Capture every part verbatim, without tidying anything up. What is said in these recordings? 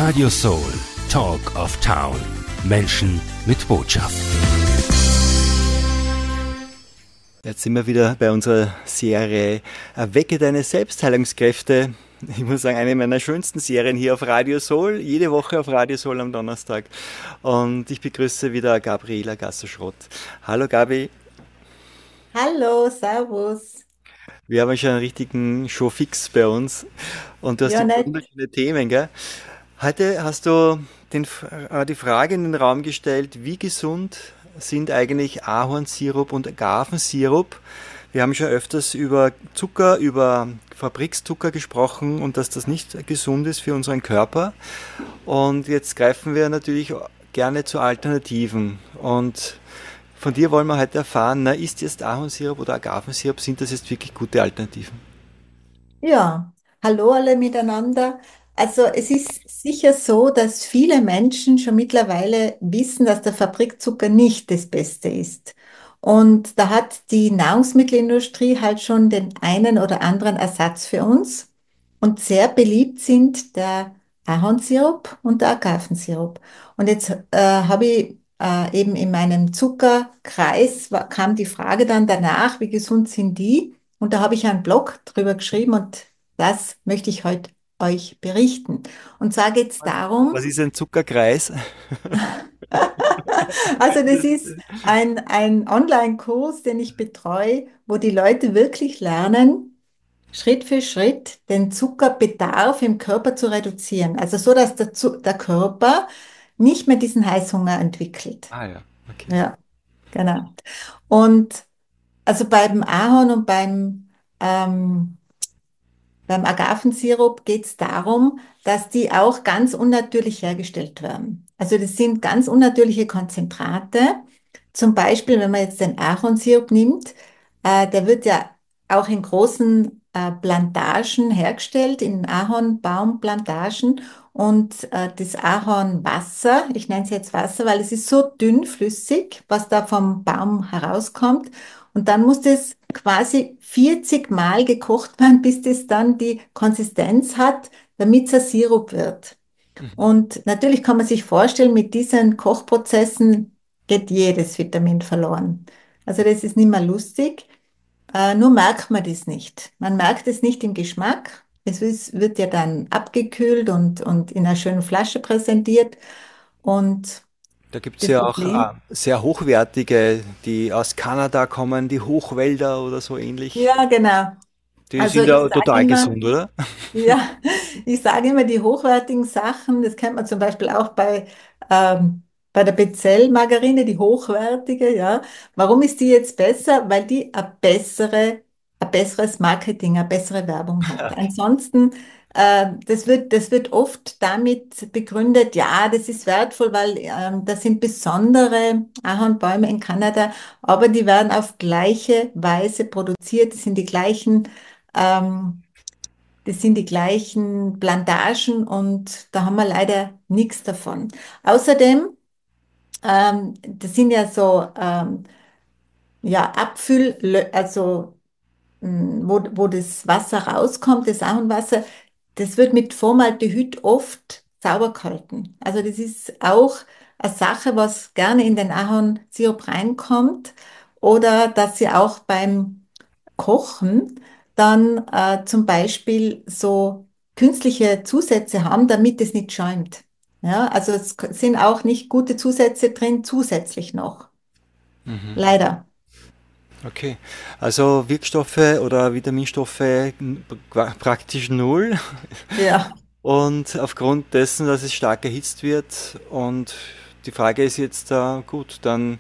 Radio Soul, Talk of Town. Menschen mit Botschaft. Jetzt sind wir wieder bei unserer Serie Erwecke deine Selbstheilungskräfte. Ich muss sagen, eine meiner schönsten Serien hier auf Radio Soul, jede Woche auf Radio Soul am Donnerstag. Und ich begrüße wieder Gabriela Gasser-Schrott. Hallo Gabi. Hallo, servus. Wir haben schon einen richtigen Showfix bei uns und du hast Ja, ja nett. wunderschöne Themen, gell? Heute hast du den, äh, die Frage in den Raum gestellt, wie gesund sind eigentlich Ahornsirup und Agavensirup? Wir haben schon öfters über Zucker, über Fabrikszucker gesprochen und dass das nicht gesund ist für unseren Körper. Und jetzt greifen wir natürlich gerne zu Alternativen. Und von dir wollen wir heute erfahren, na, ist jetzt Ahornsirup oder Agavensirup, sind das jetzt wirklich gute Alternativen? Ja, hallo alle miteinander. Also es ist sicher so, dass viele Menschen schon mittlerweile wissen, dass der Fabrikzucker nicht das Beste ist. Und da hat die Nahrungsmittelindustrie halt schon den einen oder anderen Ersatz für uns. Und sehr beliebt sind der Ahornsirup und der Agavensirup. Und jetzt äh, habe ich äh, eben in meinem Zuckerkreis wa- kam die Frage dann danach, wie gesund sind die? Und da habe ich einen Blog drüber geschrieben und das möchte ich heute euch berichten. Und zwar geht es Was darum, ist ein Zuckerkreis? also das ist ein, ein Online-Kurs, den ich betreue, wo die Leute wirklich lernen, Schritt für Schritt den Zuckerbedarf im Körper zu reduzieren. Also so, dass der, Zu der Körper nicht mehr diesen Heißhunger entwickelt. Ah ja, okay. Ja, genau. Und also beim Ahorn und beim ähm, Beim Agavensirup geht es darum, dass die auch ganz unnatürlich hergestellt werden. Also das sind ganz unnatürliche Konzentrate. Zum Beispiel, wenn man jetzt den Ahornsirup nimmt, äh, der wird ja auch in großen äh, Plantagen hergestellt, in Ahornbaumplantagen. Und äh, das Ahornwasser, ich nenne es jetzt Wasser, weil es ist so dünnflüssig, was da vom Baum herauskommt. Und dann muss das quasi vierzig Mal gekocht werden, bis das dann die Konsistenz hat, damit es ein Sirup wird. Mhm. Und natürlich kann man sich vorstellen, mit diesen Kochprozessen geht jedes Vitamin verloren. Also das ist nicht mehr lustig, äh, nur merkt man das nicht. Man merkt es nicht im Geschmack. Es ist, wird ja dann abgekühlt und, und in einer schönen Flasche präsentiert. Und Da gibt es das ja auch Problem, äh, sehr hochwertige, die aus Kanada kommen, die Hochwälder oder so ähnlich. ja, genau. Die Also sind ich ja sage total immer, gesund, oder? ja, ich sage immer, die hochwertigen Sachen, das kennt man zum Beispiel auch bei, ähm, bei der Bezell-Margarine, die hochwertige, ja. Warum ist die jetzt besser? Weil die eine bessere, ein besseres Marketing, eine bessere Werbung hat. Ansonsten, äh, das wird, das wird oft damit begründet, ja, das ist wertvoll, weil ähm, das sind besondere Ahornbäume in Kanada, aber die werden auf gleiche Weise produziert, das sind die gleichen ähm, das sind die gleichen Plantagen und da haben wir leider nichts davon. Außerdem, ähm, das sind ja so ähm, ja, Abfüll, also mh, wo, wo das Wasser rauskommt, das Ahornwasser, das wird mit Formaldehyd oft sauber gehalten. Also das ist auch eine Sache, was gerne in den Ahornsirup reinkommt oder dass sie auch beim Kochen dann äh, zum Beispiel so künstliche Zusätze haben, damit es nicht schäumt. Ja, also es k- sind auch nicht gute Zusätze drin, zusätzlich noch. Mhm. Leider. Okay. Also Wirkstoffe oder Vitaminstoffe n- pra- praktisch null. Ja. Und aufgrund dessen, dass es stark erhitzt wird und die Frage ist jetzt da, gut, dann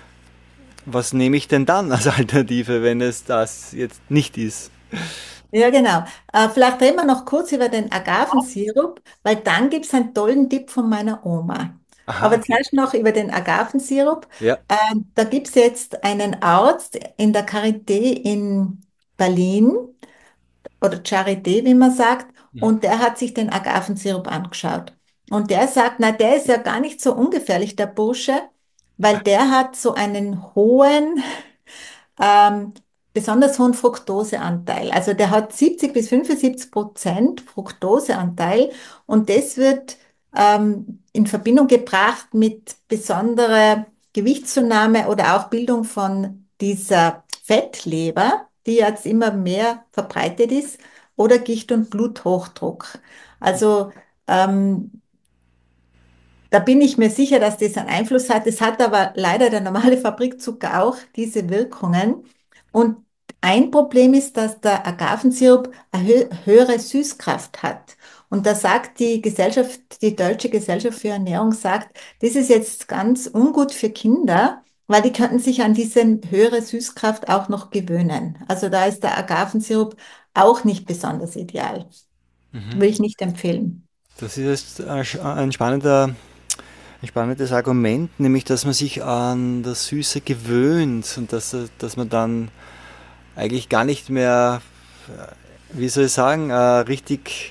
was nehme ich denn dann als Alternative, wenn es das jetzt nicht ist? Ja, genau. Äh, vielleicht reden wir noch kurz über den Agavensirup, weil dann gibt es einen tollen Tipp von meiner Oma. Aha, Aber okay. zuerst noch über den Agavensirup. Ja. Äh, Da gibt es jetzt einen Arzt in der Charité in Berlin oder Charité, wie man sagt, Mhm. und der hat sich den Agavensirup angeschaut. Und der sagt, na, der ist ja gar nicht so ungefährlich, der Bursche, weil der hat so einen hohen ähm, besonders hohen Fructoseanteil. Also der hat siebzig bis fünfundsiebzig Prozent Fructoseanteil und das wird ähm, in Verbindung gebracht mit besonderer Gewichtszunahme oder auch Bildung von dieser Fettleber, die jetzt immer mehr verbreitet ist, oder Gicht- und Bluthochdruck. Also ähm, da bin ich mir sicher, dass das einen Einfluss hat. Es hat aber leider der normale Fabrikzucker auch diese Wirkungen. Und ein Problem ist, dass der Agavensirup eine hö höhere Süßkraft hat. Und da sagt die Gesellschaft, die Deutsche Gesellschaft für Ernährung sagt, das ist jetzt ganz ungut für Kinder, weil die könnten sich an diese höhere Süßkraft auch noch gewöhnen. Also da ist der Agavensirup auch nicht besonders ideal. Würde ich nicht empfehlen. Das ist ein sch- ein spannender, ein spannendes Argument, nämlich dass man sich an das Süße gewöhnt und dass, äh, dass man dann eigentlich gar nicht mehr, äh, wie soll ich sagen, äh, richtig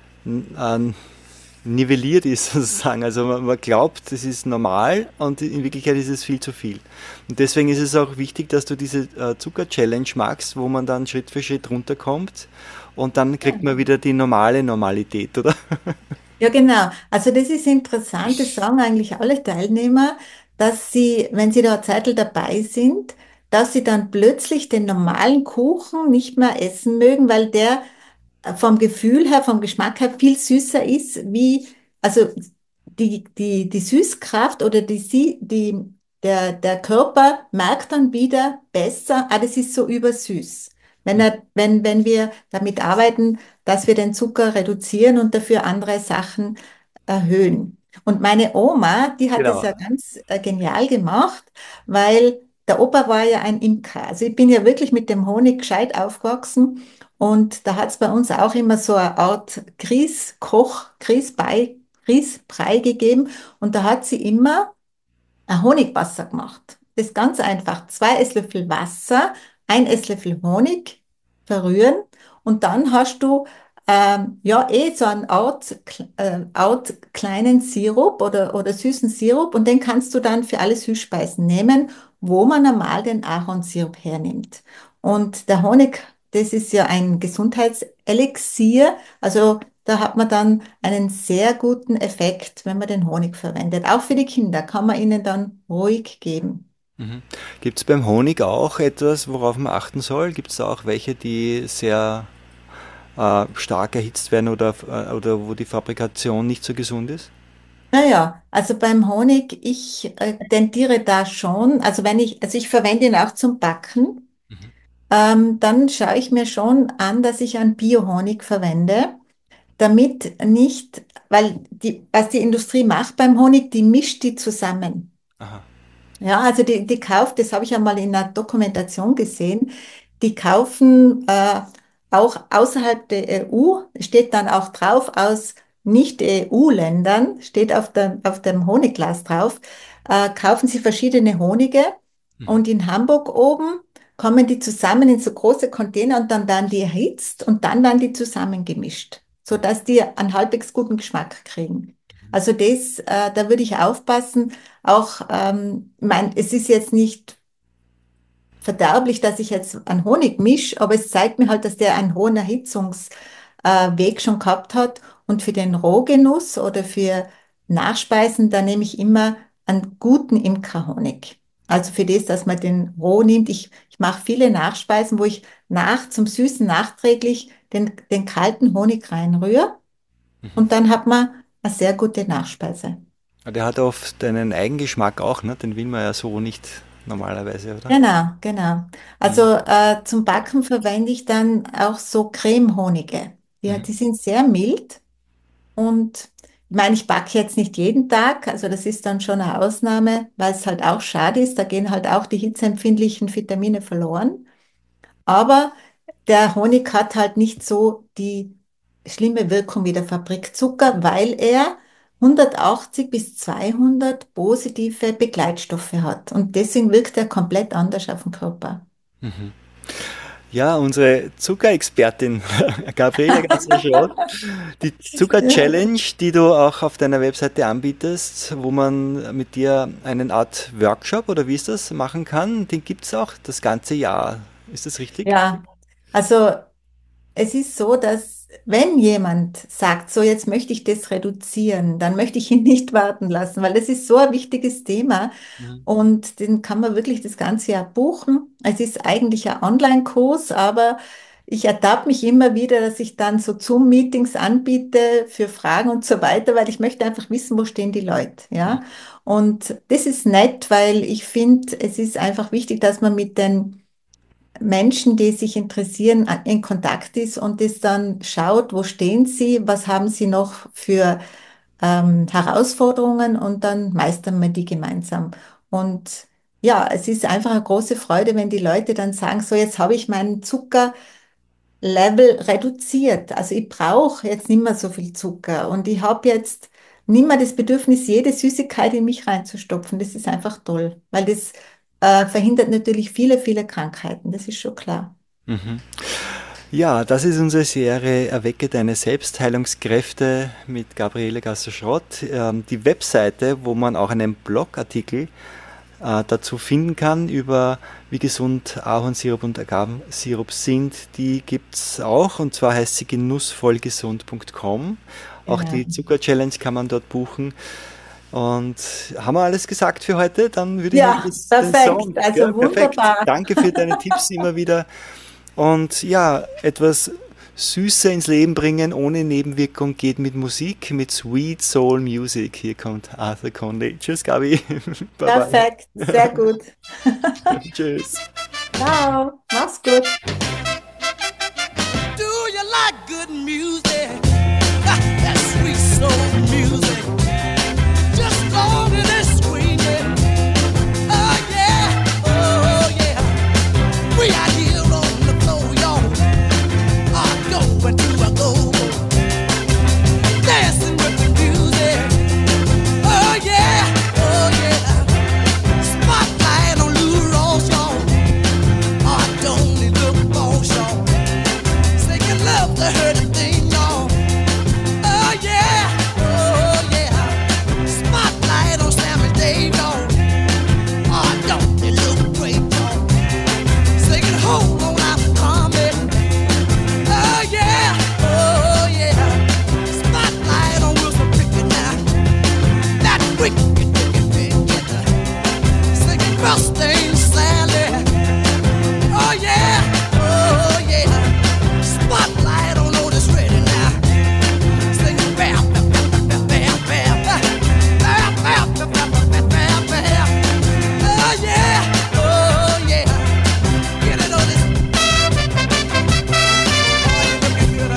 n- äh, nivelliert ist sozusagen. Also man, man glaubt, das ist normal und in Wirklichkeit ist es viel zu viel. Und deswegen ist es auch wichtig, dass du diese äh, Zucker-Challenge machst, wo man dann Schritt für Schritt runterkommt und dann kriegt man wieder die normale Normalität, oder? Ja, genau. Also das ist interessant. Das sagen eigentlich alle Teilnehmer, dass sie, wenn sie da eine Zeit dabei sind, dass sie dann plötzlich den normalen Kuchen nicht mehr essen mögen, weil der vom Gefühl her, vom Geschmack her viel süßer ist, wie, also die, die, die Süßkraft oder die, Sie- die, der, der Körper merkt dann wieder besser, ah, das ist so übersüß. Wenn er, wenn, wenn wir damit arbeiten, dass wir den Zucker reduzieren und dafür andere Sachen erhöhen. Und meine Oma, die hat es Genau. ja ganz äh, genial gemacht, weil der Opa war ja ein Imker. Also ich bin ja wirklich mit dem Honig gescheit aufgewachsen und da hat es bei uns auch immer so eine Art Grießkoch, Grießbrei, Grießbrei gegeben und da hat sie immer ein Honigwasser gemacht. Das ist ganz einfach. Zwei Esslöffel Wasser, ein Esslöffel Honig verrühren und dann hast du ähm, ja eh so einen Art, äh, Art kleinen Sirup oder, oder süßen Sirup und den kannst du dann für alle Süßspeisen nehmen, wo man normal den Ahornsirup hernimmt. Und der Honig, das ist ja ein Gesundheitselixier, also da hat man dann einen sehr guten Effekt, wenn man den Honig verwendet. Auch für die Kinder kann man ihnen dann ruhig geben. Mhm. Gibt es beim Honig auch etwas, worauf man achten soll? Gibt es auch welche, die sehr äh, stark erhitzt werden oder, äh, oder wo die Fabrikation nicht so gesund ist? Naja, also beim Honig, ich äh, tendiere da schon, also wenn ich, also ich verwende ihn auch zum Backen, ähm, dann schaue ich mir schon an, dass ich einen Bio-Honig verwende, damit nicht, weil die, was die Industrie macht beim Honig, die mischt die zusammen. Aha. Ja, also die, die kauft, das habe ich ja mal in einer Dokumentation gesehen, die kaufen äh, auch außerhalb der E U, steht dann auch drauf, aus Nicht-E U-Ländern, steht auf dem, auf dem Honigglas drauf, äh, kaufen sie verschiedene Honige Mhm. und in Hamburg oben kommen die zusammen in so große Container und dann werden die erhitzt und dann werden die zusammengemischt, sodass die einen halbwegs guten Geschmack kriegen. Also das, äh, da würde ich aufpassen, auch, ähm, ich mein, es ist jetzt nicht verderblich, dass ich jetzt einen Honig mische, aber es zeigt mir halt, dass der einen hohen Erhitzungsweg äh, Weg schon gehabt hat. Und für den Rohgenuss oder für Nachspeisen, da nehme ich immer einen guten Imkerhonig. Also für das, dass man den roh nimmt. Ich, ich mache viele Nachspeisen, wo ich nach, zum Süßen nachträglich den, den kalten Honig reinrühre und dann hat man eine sehr gute Nachspeise. Der hat oft einen Eigengeschmack auch, ne? Den will man ja so nicht normalerweise, oder? Genau, genau. Mhm. Also äh, zum Backen verwende ich dann auch so Cremehonige. Ja, Mhm. die sind sehr mild und ich meine, ich backe jetzt nicht jeden Tag, also das ist dann schon eine Ausnahme, weil es halt auch schade ist, da gehen halt auch die hitzeempfindlichen Vitamine verloren. Aber der Honig hat halt nicht so die schlimme Wirkung wie der Fabrikzucker, weil er hundertachtzig bis zweihundert positive Begleitstoffe hat. Und deswegen wirkt er komplett anders auf den Körper. Ja, unsere Zuckerexpertin Gabriele Ganzer-Schroth, die Ja. Zucker-Challenge, die du auch auf deiner Webseite anbietest, wo man mit dir eine Art Workshop oder wie ist das machen kann, den gibt es auch das ganze Jahr. Ist das richtig? Ja, also es ist so, dass wenn jemand sagt, so jetzt möchte ich das reduzieren, dann möchte ich ihn nicht warten lassen, weil das ist so ein wichtiges Thema Mhm. und den kann man wirklich das ganze Jahr buchen. Es ist eigentlich ein Online-Kurs, aber ich ertappe mich immer wieder, dass ich dann so Zoom-Meetings anbiete für Fragen und so weiter, weil ich möchte einfach wissen, wo stehen die Leute, ja. Und das ist nett, weil ich finde, es ist einfach wichtig, dass man mit den Menschen, die sich interessieren, in Kontakt ist und das dann schaut, wo stehen sie, was haben sie noch für ähm, Herausforderungen und dann meistern wir die gemeinsam. Und ja, es ist einfach eine große Freude, wenn die Leute dann sagen, so jetzt habe ich meinen Zuckerlevel reduziert. Also ich brauche jetzt nicht mehr so viel Zucker und ich habe jetzt nicht mehr das Bedürfnis, jede Süßigkeit in mich reinzustopfen. Das ist einfach toll, weil das äh, verhindert natürlich viele, viele Krankheiten. Das ist schon klar. Mhm. Ja, das ist unsere Serie Erwecke deine Selbstheilungskräfte mit Gabriele Gasser-Schrott. Ähm, die Webseite, wo man auch einen Blogartikel äh, dazu finden kann, über wie gesund Ahornsirup und Agavensirup sind, die gibt's auch, und zwar heißt sie genussvollgesund punkt com. Auch Genau. die Zucker-Challenge kann man dort buchen. Und haben wir alles gesagt für heute? Dann würde Ja, ich noch das, den perfekt. Song. Also Ja, perfekt. wunderbar. Danke für deine Tipps immer wieder. Und ja, etwas Süße ins Leben bringen ohne Nebenwirkung geht mit Musik, mit Sweet Soul Music. Hier kommt Arthur Conley. Tschüss, Gabi. Bye Perfekt, sehr gut. bye. Tschüss. Ciao, mach's gut. Do you like good music? Ah, that sweet soul music. Just long and it's swinging. Oh yeah, oh yeah. We are here on the floor, y'all. I go where do I go? Dancing with the music. Oh yeah, oh yeah. Spotlight on Lou Rawls, y'all. Oh, I don't need look for y'all. Singing love to her the thing, y'all. Oh yeah, oh yeah. Spotlight on Sammy Dave, y'all. Oh, don't they look great, y'all? Singing hold on, I'm coming. Oh yeah, oh yeah. Spotlight on Wilson Pickett now. That wicked, wicked, wicked. Singing Rustin Sally. Oh yeah, oh yeah. Spotlight on Otis Redding now. Singing bam, bam, bam, bam, bam, bam. Bam, bam, bam, bam, bam, bam, bam. Oh yeah, oh yeah. Get it, Otis. Oh, you looking good,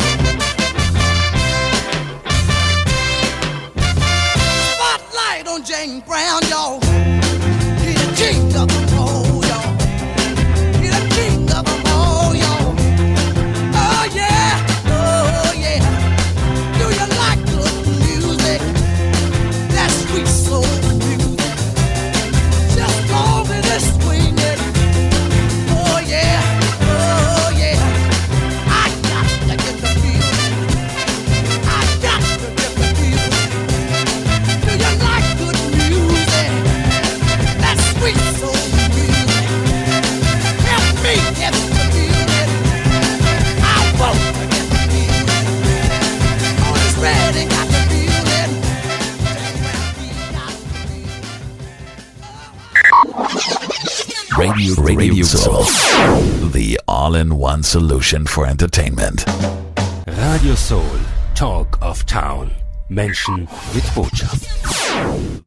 huh? Spotlight on Jane Brown, y'all. He the king of them all, y'all. He the king of them all, y'all. Oh yeah, oh yeah. Do you like good music? That sweet soul music. Just long as it's swinging. Oh yeah, oh yeah. I got to get the feeling. I got to get the feeling. Do you like good music? That sweet soul music. Help me get the feeling. I won't forget the feeling. On his ready, got the feeling. Radio, Radio Soul. The all-in-one solution for entertainment. Radio Soul, Talk of Town. Menschen mit Botschaft.